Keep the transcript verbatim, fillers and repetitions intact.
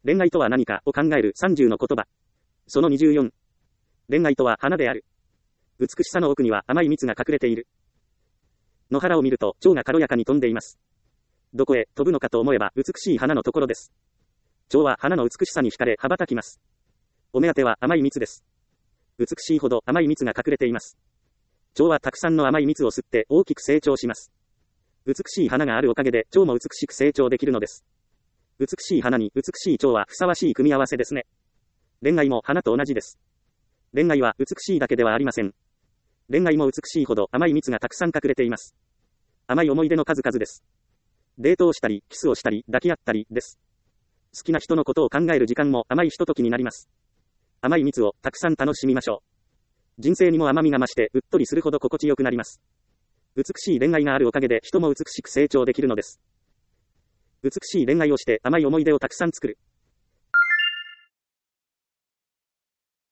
恋愛とは何かを考えるさんじゅうの言葉。そのにじゅうよん。恋愛とは花である。美しさの奥には甘い蜜が隠れている。野原を見ると蝶が軽やかに飛んでいます。どこへ飛ぶのかと思えば美しい花のところです。蝶は花の美しさに惹かれ羽ばたきます。お目当ては甘い蜜です。美しいほど甘い蜜が隠れています。蝶はたくさんの甘い蜜を吸って大きく成長します。美しい花があるおかげで蝶も美しく成長できるのです。美しい花に美しい蝶はふさわしい組み合わせですね。恋愛も花と同じです。恋愛は美しいだけではありません。恋愛も美しいほど甘い蜜がたくさん隠れています。甘い思い出の数々です。デートをしたり、キスをしたり、抱き合ったりです。好きな人のことを考える時間も甘いひとときになります。甘い蜜をたくさん楽しみましょう。人生にも甘みが増してうっとりするほど心地よくなります。美しい恋愛があるおかげで人も美しく成長できるのです。美しい恋愛をして甘い思い出をたくさん作る。